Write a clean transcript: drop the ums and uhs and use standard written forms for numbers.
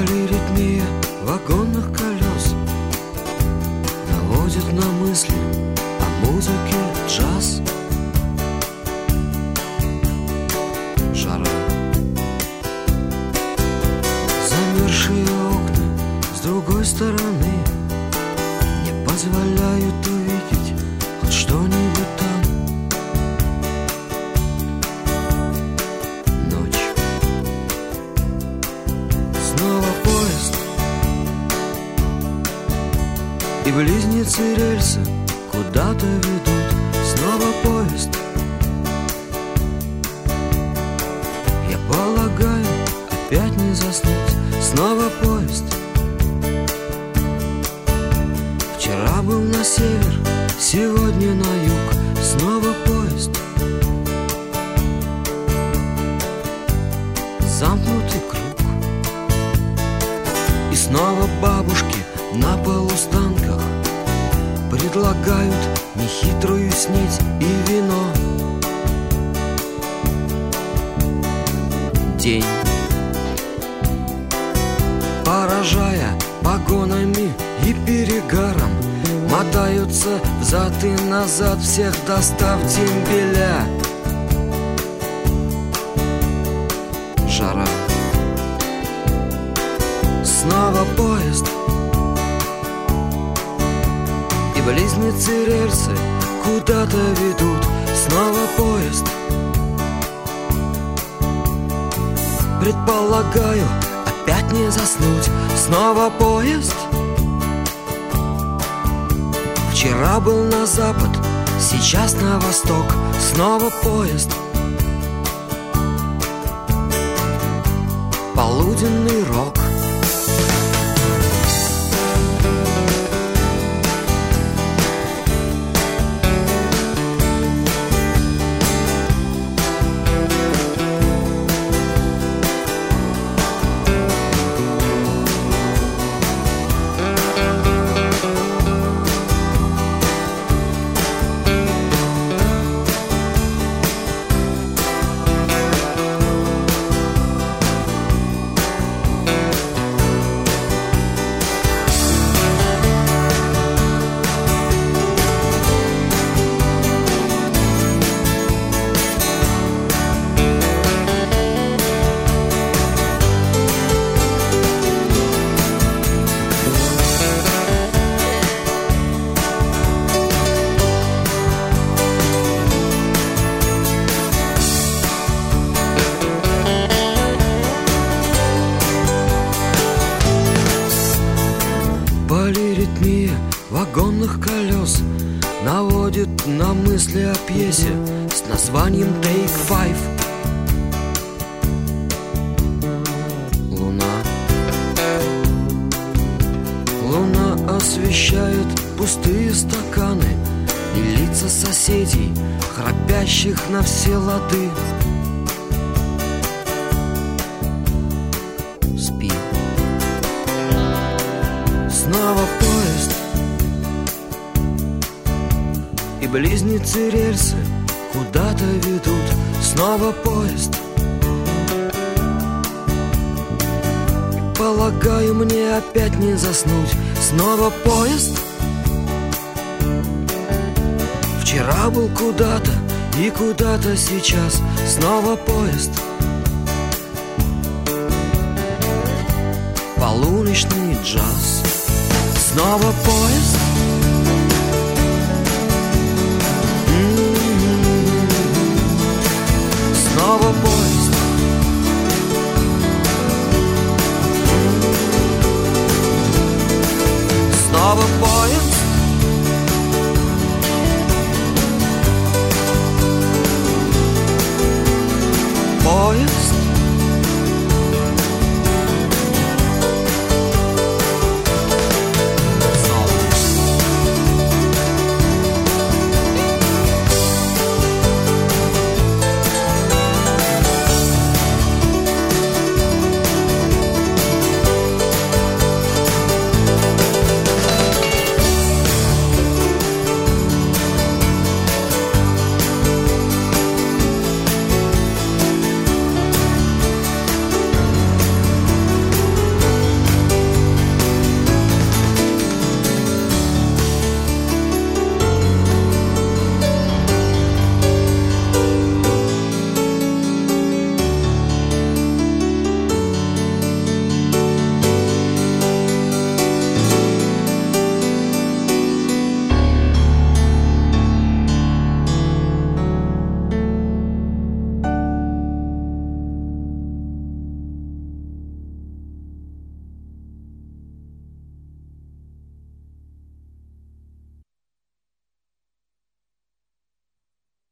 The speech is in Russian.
Полиритмия вагонных колес наводит на мысли о музыке джаз. Жара, замерзшие окна с другой стороны не позволяют увидеть хоть что-нибудь там. Ночь, снова поезд, и близнецы рельсы куда-то ведут. Снова поезд, я полагаю, опять не заснуть. Снова поезд, вчера был на север, сегодня на юг. Снова поезд, замкнутый круг. И снова бабушки на полустанках предлагают нехитрую снеть и вино. День, поражая погонами и перегаром, мотаются взад и назад, всех достав дембеля. Жара, снова поезд, и близнецы рельсы куда-то ведут. Снова поезд, предполагаю, опять не заснуть. Снова поезд, вчера был на запад, сейчас на восток. Снова поезд, полуденный рок. Полиритмия вагонных колес наводит на мысли о пьесе с названием Take Five. Луна освещает пустые стаканы и лица соседей, храпящих на все лады. Спи. Снова поезд, и близнецы рельсы куда-то ведут. Снова поезд, полагаю, мне опять не заснуть. Снова поезд, вчера был куда-то и куда-то сейчас. Снова поезд, полуночный джаз. Снова поезд, снова поезд, снова поезд.